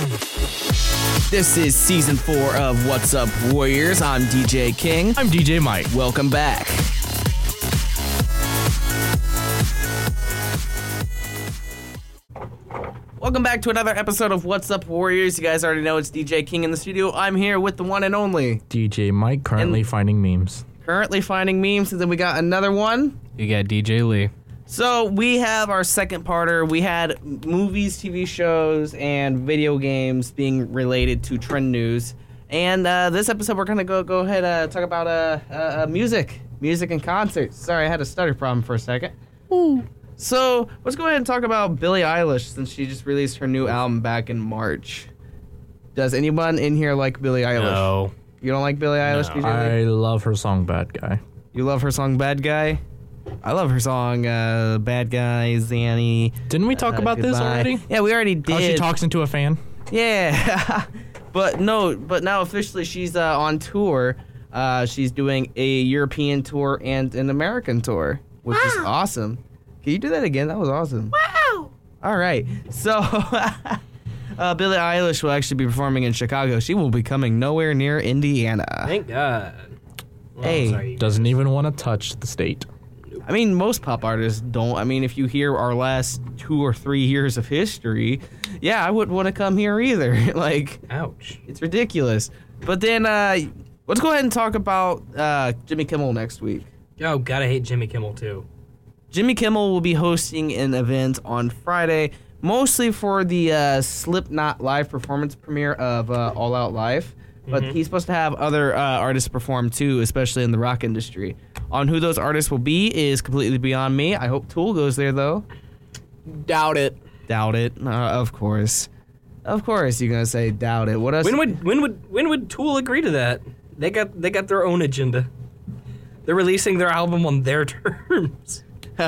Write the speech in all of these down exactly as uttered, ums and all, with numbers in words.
This is season four of What's Up Warriors. I'm D J King. I'm D J Mike. Welcome back. Welcome back to another episode of What's Up Warriors. You guys already know it's D J King in the studio. I'm here with the one and only D J Mike, currently and finding memes. Currently finding memes, and then we got another one. You got D J Lee. So we have our second parter. We had movies, T V shows, and video games being related to trend news. And uh, this episode, we're going to go go ahead and uh, talk about uh, uh, music. Music and concerts. Sorry, I had a stutter problem for a second. Ooh. So let's go ahead and talk about Billie Eilish, since she just released her new album back in March. Does anyone in here like Billie Eilish? No. You don't like Billie Eilish, No. D J? I love her song Bad Guy. You love her song Bad Guy? I love her song uh, Bad Guy, Zanny. Didn't we talk uh, about Goodbye. this already? Yeah, we already did. How she talks into a fan? Yeah. But no, but now officially she's uh, on tour. Uh, she's doing a European tour and an American tour, which wow. is awesome. Can you do that again? That was awesome. Wow. All right. So uh, Billie Eilish will actually be performing in Chicago. She will be coming nowhere near Indiana. Thank God. Well, hey. sorry, Doesn't even want to touch the state. I mean, most pop artists don't. I mean, if you hear our last two or three years of history, yeah, I wouldn't want to come here either. Like, ouch. It's ridiculous. But then, uh, let's go ahead and talk about uh, Jimmy Kimmel next week. Oh, God, I hate Jimmy Kimmel, too. Jimmy Kimmel will be hosting an event on Friday, mostly for the uh, Slipknot live performance premiere of uh, All Out Live. But mm-hmm. he's supposed to have other uh, artists perform, too, especially in the rock industry. On who those artists will be is completely beyond me. I hope Tool goes there, though. Doubt it. Doubt it. Uh, of course. Of course you're going to say doubt it. What else? When would when would when would Tool agree to that? They got they got their own agenda. They're releasing their album on their terms.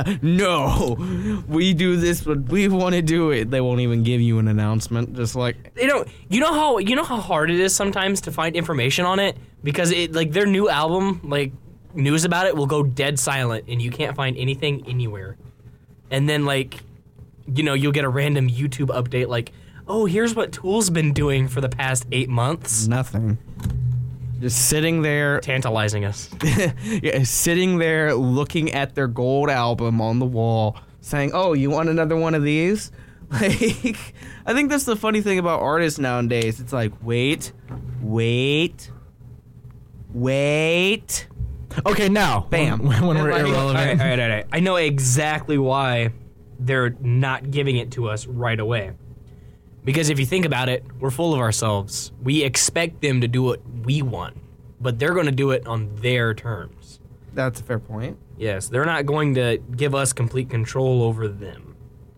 No. We do this when we want to do it. They won't even give you an announcement. Just like they don't. You know how you know how hard it is sometimes to find information on it, because it like their new album, like news about it will go dead silent and you can't find anything anywhere. And then like, you know, you'll get a random YouTube update like, oh, here's what Tool's been doing for the past eight months. Nothing. Just sitting there. Tantalizing us. Yeah, sitting there looking at their gold album on the wall saying, oh, you want another one of these? Like, I think that's the funny thing about artists nowadays. It's like, wait, wait, wait. Okay, now. Bam. When, when we're All right, irrelevant. all right, all right, all right. I know exactly why they're not giving it to us right away. Because if you think about it, we're full of ourselves. We expect them to do what we want, but they're going to do it on their terms. That's a fair point. Yes, they're not going to give us complete control over them.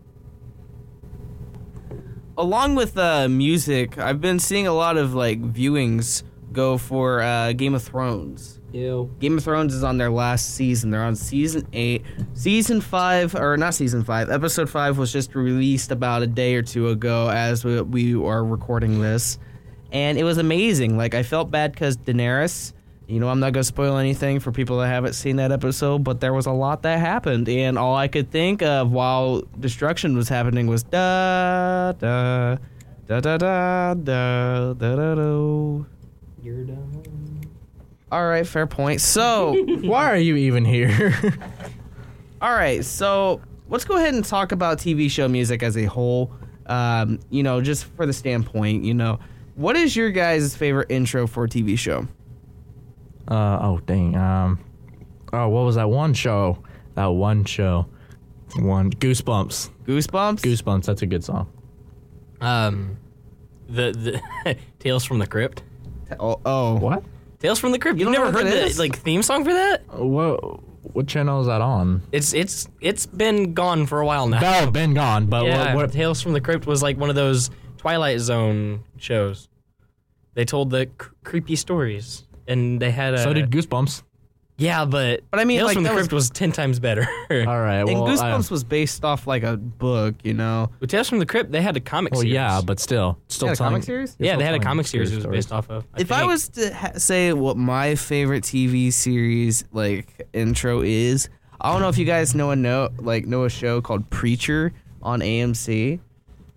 Along with uh, music, I've been seeing a lot of like viewings go for uh, Game of Thrones. Ew. Game of Thrones is on their last season. They're on season eight. Season five, or not season five, episode five was just released about a day or two ago as we, we are recording this. And it was amazing. Like, I felt bad because Daenerys, you know, I'm not going to spoil anything for people that haven't seen that episode, but there was a lot that happened. And all I could think of while destruction was happening was da, da, da, da, da, da, da, da, da. You're done. All right, fair point. So, why are you even here? All right, so let's go ahead and talk about T V show music as a whole. Um, you know, just for the standpoint, you know, what is your guys' favorite intro for a T V show? Uh oh, dang. Um, oh, what was that one show? That one show. One Goosebumps. Goosebumps. Goosebumps. That's a good song. Um, the the Tales from the Crypt. Oh, oh. What? Tales from the Crypt. You You've don't never know what heard that the is? like theme song for that? What? What channel is that on? It's it's it's been gone for a while now. No, been gone. But yeah, what, what? Tales from the Crypt was like one of those Twilight Zone shows. They told the cr- creepy stories, and they had a. So did Goosebumps. Yeah, but But I mean, Tales like, from the that Crypt was, was ten times better. All right. And Well, Goosebumps I, was based off like a book, you know. With Tales from the Crypt, they had a comic well, series. yeah, but still, still Yeah, a telling- comic series? you're yeah, still they had a telling comic series it was stories. based off of. I If I think. was to ha- say what my favorite T V series like intro is, I don't know if you guys know a no like know a show called Preacher on A M C.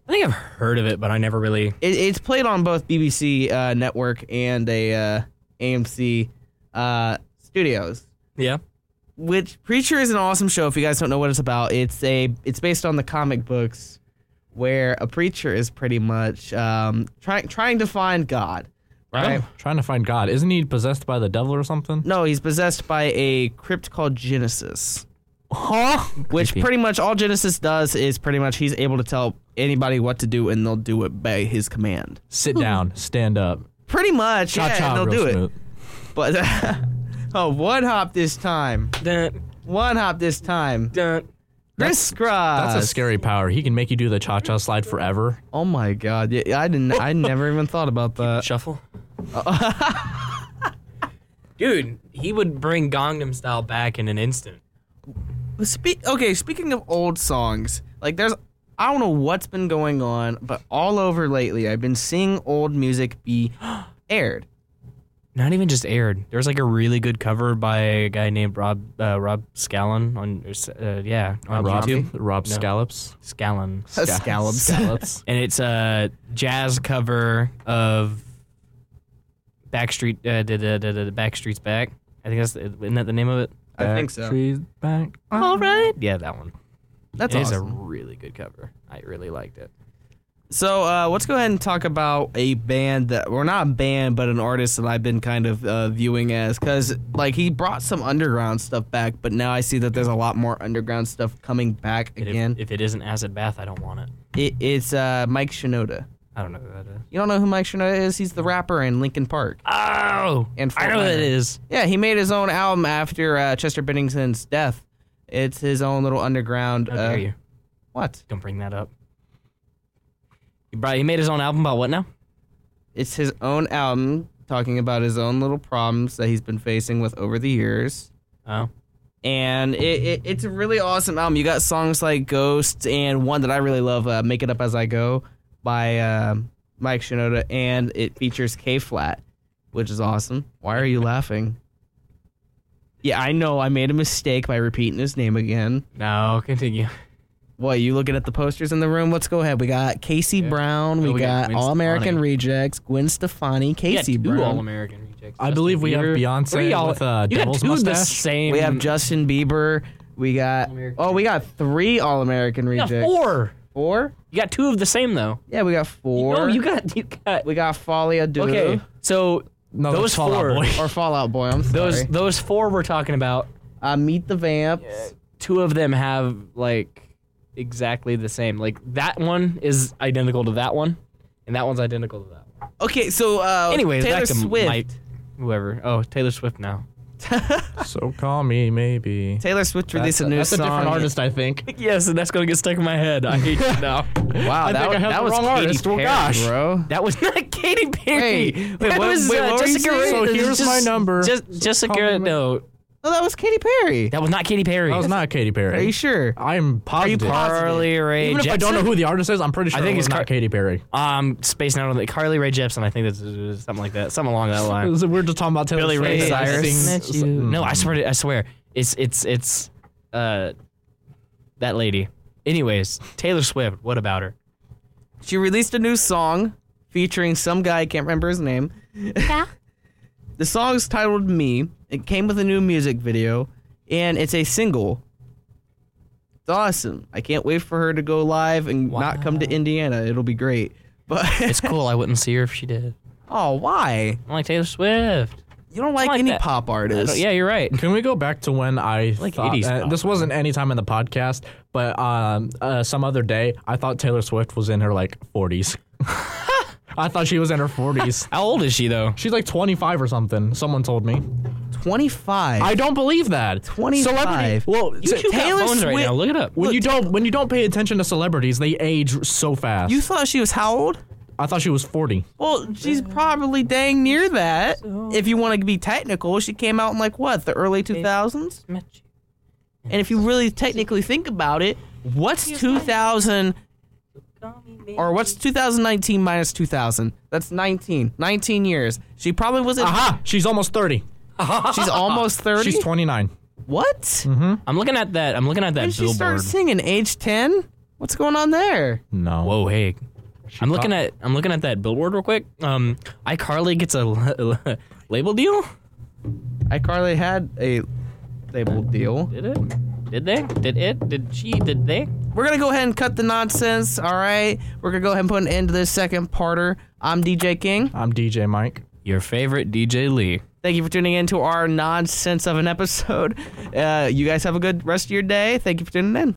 I think I've heard of it, but I never really. It, it's played on both B B C uh, network and a uh, A M C uh, studios. Yeah. Which Preacher is an awesome show. If you guys don't know what it's about, it's a it's based on the comic books, where a preacher is pretty much um, trying trying to find God. Right? Oh, trying to find God. Isn't he possessed by the devil or something? No, he's possessed by a crypt called Genesis. Huh? Which Creepy. pretty much all Genesis does is pretty much he's able to tell anybody what to do and they'll do it by his command. Sit down, stand up. Pretty much, Cha yeah, cha, and they'll real do smooth. it. But oh, one hop this time. Dun, One hop this time. dun. Crisscross. That's a scary power. He can make you do the cha cha slide forever. Oh my god! Yeah, I didn't. I never even thought about that. Shuffle. Dude, he would bring Gangnam Style back in an instant. Spe- okay, speaking of old songs, like there's, I don't know what's been going on, but all over lately, I've been seeing old music be aired. Not even just aired. There's like a really good cover by a guy named Rob uh, Rob Scallon on uh, yeah on Rob, YouTube. Rob No. Scallops. Scallon. Uh, Scallops. Scallops. And it's a jazz cover of Backstreet. Uh, the, the, the, the Backstreet's Back. I think that's isn't that the name of it? I think so. Backstreet's back. All right. Yeah, that one. That's It is a awesome. really good cover. I really liked it. So uh, let's go ahead and talk about a band that, or not a band, but an artist that I've been kind of uh, viewing as, because like he brought some underground stuff back, but now I see that there's a lot more underground stuff coming back And again. If, if it isn't Acid Bath, I don't want it. It, it's uh, Mike Shinoda. I don't know who that is. You don't know who Mike Shinoda is? He's the rapper in Linkin Park. Oh, And I know who Fort that Minor. is. Yeah, he made his own album after uh, Chester Bennington's death. It's his own little underground. How Uh, dare you? what? Don't bring that up. He, brought, he made his own album about what now? It's his own album talking about his own little problems that he's been facing with over the years. Oh. And it, it, it's a really awesome album. You got songs like Ghost and one that I really love, uh, Make It Up As I Go by uh, Mike Shinoda. And it features K-Flat, which is awesome. Why are you laughing? Yeah, I know I made a mistake by repeating his name again. No, continue. What, you looking at the posters in the room? Let's go ahead. We got Casey Yeah. Brown. We, Oh, we got got Gwen All American Stefani. Rejects, Gwen Stefani, Casey you got two Brown. All-American rejects. I believe we have Bieber. Beyonce Three all- with a you got devil's two of the mustache. same. We have Justin Bieber. We got All-American oh, we got three All American You got Rejects. four. Four? You got two of the same though. Yeah, we got four. No, you got you got. we got Folia Duo Okay, so No, those that's Fall Out four, Boy. or Fallout Boy. I'm sorry. those those four we're talking about. uh, Meet the Vamps. Two of them have like exactly the same. Like that one is identical to that one, and that one's identical to that one. Okay, so uh, Anyways, Taylor back to Swift. Mike, whoever. Oh, Taylor Swift now. So call me maybe. Taylor Swift released That's, a new that's a song. different artist, I think. Yes, and that's gonna get stuck in my head. I hate you now. Wow, I that think was, I have that the was wrong Katy artist. Well, Perry, gosh. bro. That was not Katy Perry. Wait, wait, that what- was wait, uh, what were you Jessica. saying? So Rae- here's just- my number. Just, Jessica. Call me- No, No, that was Katy Perry. that was not Katy Perry. That was not Katy Perry. Are you sure? I'm positive. Carly Rae Even if I don't know Jepsen? who the artist is, I'm pretty sure I think it was it's not Car- Katy Perry. Um, spacing out on the Carly Rae Jepsen. I think that's uh, something like that. Something along that line. We're just talking about Taylor Billy Swift. Ray I Cyrus. think- Mm. No, I swear. To, I swear. It's it's it's uh that lady. Anyways, Taylor Swift. What about her? She released a new song featuring some guy, I can't remember his name. Yeah. The song's titled Me. It came with a new music video, and it's a single. It's awesome. I can't wait for her to go live and not come to Indiana. It'll be great. But It's cool. I wouldn't see her if she did. oh, why? I'm like Taylor Swift. You don't like, like any that. pop I artists. don't- yeah, you're right. Can we go back to when I Like thought, eighties uh, pop. this wasn't any time in the podcast, but um, uh, some other day, I thought Taylor Swift was in her like forties. I thought she was in her forties. How old is she though? She's like twenty-five or something. Someone told me. twenty-five. I don't believe that. twenty-five. Celebrity. Well, You t- two got Taylor phones right Swift- now. Look it up. when Look, you don't when you don't pay attention to celebrities, they age so fast. You thought she was how old? I thought she was forty. Well, she's probably dang near that. If you want to be technical, she came out in like what, the early two thousands? And if you really technically think about it, what's two thousand or what's two thousand nineteen minus two thousand? That's nineteen. nineteen years. She probably was at, Aha! She's almost thirty. she's almost thirty. She's twenty-nine. What? I'm looking at that. I'm looking at that When did she start billboard. singing? Age ten? What's going on there? No. Whoa, hey. I'm looking at I'm looking at that billboard real quick. Um, iCarly gets a l- label deal. iCarly had a label deal. Did it? Did they? Did it? Did she? Did they? We're gonna go ahead and cut the nonsense. All right, we're gonna go ahead and put an end to this second parter. I'm D J King. I'm D J Mike. Your favorite D J Lee. Thank you for tuning in to our nonsense of an episode. Uh, you guys have a good rest of your day. Thank you for tuning in.